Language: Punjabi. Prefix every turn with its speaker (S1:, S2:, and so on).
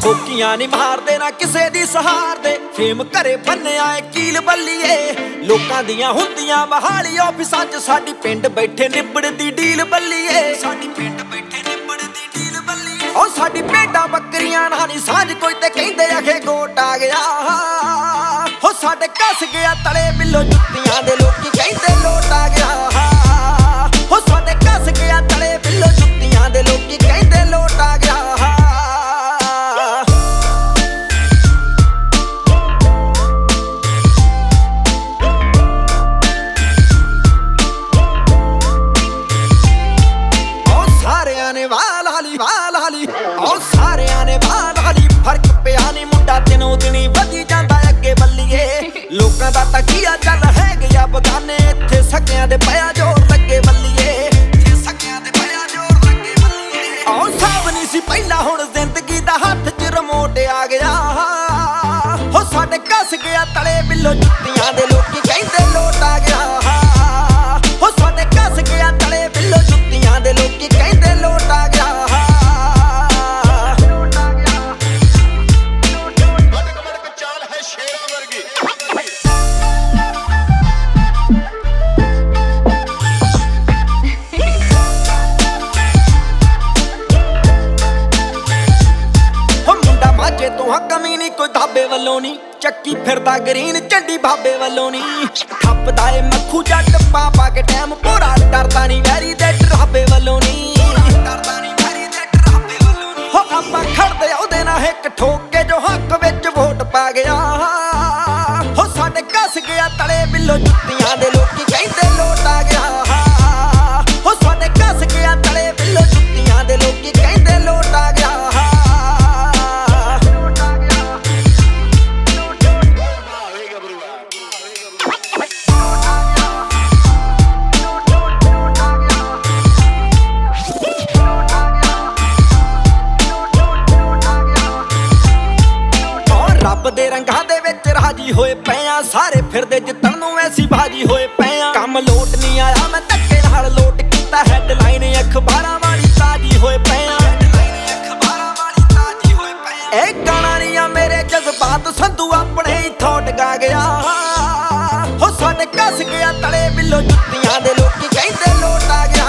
S1: ਠੋਕੀਆਂ ਨਹੀਂ ਮਾਰਦੇ ਨਾ ਕਿਸੇ ਦੀ ਸਹਾਰ ਦੇ। ਫੇਮ ਘਰੇ ਬੰਨਿਆ ਏ ਕੀਲ ਬੱਲੀਏ, ਲੋਕਾਂ ਦੀਆਂ ਹੁੰਦੀਆਂ ਬਹਾਲੀ ਆਫਿਸਾਂ 'ਚ ਸਾਡੀ ਪਿੰਡ ਬੈਠੇ ਨਿਬੜਦੀ ਡੀਲ ਬੱਲੀਏ। ਸਾਡੀ ਪਿੰਡ ਬੈਠੇ ਨਿਬੜਦੀ ਡੀਲ ਬੱਲੀਏ। ਉਹ ਸਾਡੀ ਭੇਡਾਂ ਬੱਕਰੀਆਂ ਨਾਲ ਨਹੀਂ ਸਾਂਝ ਕੋਈ ਤੇ ਕਹਿੰਦੇ ਆਖੇ ਗੋਟ ਆ ਗਿਆ। ਹੋ ਸਾਡੇ ਕੱਸ ਗਿਆ ਤਲੇ ਬਿੱਲੋ ਜੁੱਤੀਆਂ ਦੇ ਲੋਕੀ ਕਹਿੰਦੇ ਲੋਟ ਆ ਗਿਆ। ਹੋ ਸਾਡੇ ਕੱਸ ਗਿਆ ਤਲੇ ਬਿੱਲੋ ਜੁੱਤੀਆਂ ਦੇ ਲੋਕੀ ਕਹਿੰਦੇ ਲੋਟ ਆ ਗਿਆ। ਸਾਰਿਆਂ ਨੇ ਵਾਲ ਹਾਲੀ ਉਹ ਸਾਰਿਆਂ ਨੇ ਵਾਲ ਹਾਲੀ। ਫਰਕ ਪਿਆ ਨੀ ਮੁੰਡਾ ਦਿਨੋਂ ਦਿਨੀ ਵਧੀ ਜਾਂਦਾ ਅੱਗੇ ਬੱਲੀਏ। ਲੋਕਾਂ ਦਾ ਤਾਂ ਕੀਆ ਚੱਲ ਹੈ ਗਿਆ ਬਗਾਨੇ, ਇੱਥੇ ਸਕਿਆਂ ਦੇ ਪਿਆ ਜੋਰ ਲੱਗੇ ਬੱਲੀਏ। ਇੱਥੇ ਸਕਿਆਂ ਦੇ ਪਿਆ ਜੋਰ ਲੱਗੇ ਬੱਲੀਏ। ਉਹ ਸਾਬ ਨਹੀਂ ਸੀ ਪਹਿਲਾਂ ਹੁਣ ਜ਼ਿੰਦਗੀ ਦਾ ਹੱਥ 'ਚ ਰਿਮੋਟ ਆ ਗਿਆ। ਹੋ ਸਾਡੇ ਕੱਸ ਗਿਆ ਤਲੇ ਬਿੱਲੋ ਜੁੱਤੀਆਂ ਦੇ ਲੋਕੀ ਕਹਿੰਦੇ ਲੋਟ ਆ ਗਿਆ। ਹੋ ਸਾਡੇ ਕੱਸ ਗਿਆ ਤਲੇ ਬਿੱਲੋ ਜੁੱਤੀਆਂ ਦੇ ਲੋਕੀ ਕਹਿੰਦੇ ਲੋਟ ਆ ਗਿਆ। ਮਾਝੇ ਤੋਂ ਕਮੀ ਨੀ ਕੋਈ ਢਾਬੇ ਵੱਲੋਂ ਨੀ, ਚੱਕੀ ਫਿਰਦਾ ਗਰੀਨ ਝੰਡੀ ਬਾਬੇ ਵੱਲੋਂ ਨੀ। ਠੱਪਦਾ ਏ ਮੱਖੂ ਜੱਟ ਪਾ ਕੇ ਟਾਈਮ ਪੂਰਾ, ਡਰਦਾ ਨੀ ਵੈਰੀ ਦੇ ਡਰਾਬੇ ਵੱਲੋਂ ਨੀ। ਡਰਦਾ ਨੀ ਵੈਰੀ ਦੇ ਡਰਾਬੇ ਵੱਲੋਂ ਨੀ। ਹੋ ਆਪਾਂ ਖੜਦੇ ਉਹਦੇ ਨਾਲ ਇੱਕ ਠੋਕ ਕੇ ਜੋ ਹੱਕ ਵਿੱਚ ਵੋਟ ਪਾ ਗਿਆ। ਹੋ ਸਾਡੇ ਕੱਸ ਗਿਆ ਤਲੇ ਬਿੱਲੋ ਜੁੱਤੀਆਂ ਦੇ ਲੋਕੀ ਕਹਿੰਦੇ ਲੋਟ ਆ ਗਿਆ। ਹੋ ਸਾਡੇ ਕੱਸ ਗਿਆ ਤਲੇ ਬਿੱਲੋ ਜੁੱਤੀਆਂ ਦੇ ਲੋਕੀ ਕਹਿੰਦੇ ਲੋਟ ਆ ਗਿਆ। ਰੱਬ ਦੇ ਰੰਗਾਂ ਦੇ ਵਿੱਚ ਰਾਜੀ ਹੋਏ ਪਏ ਆ, ਸਾਰੇ ਫਿਰਦੇ ਜਿੱਤਣ ਨੂੰ ਐਸੀ ਬਾਜੀ ਹੋਏ ਪਏ ਆ। ਕੰਮ ਲੋਟ ਨਹੀਂ ਆਇਆ ਮੈਂ ਧੱਕੇ ਨਾਲ ਲੋਟ ਕੀਤਾ, ਹੈਡਲਾਈਨ ਅਖਬਾਰਾਂ ਵਾਲੀ ਤਾਜੀ ਹੋਏ ਪਏ ਆ। ਇਹ ਗਾਣਾ ਨਹੀਂ ਆ ਮੇਰੇ ਜਜ਼ਬਾਤ, ਸੰਧੂ ਆਪਣੇ ਹੀ ਥੋਟ ਗਾ ਗਿਆ। ਹੋ ਸਾਡੇ ਕੱਸ ਗਿਆ ਤਲੇ ਬਿੱਲੋ ਜੁੱਤੀਆਂ ਦੇ ਲੋਕੀ ਕਹਿੰਦੇ ਲੋਟ ਆ ਗਿਆ।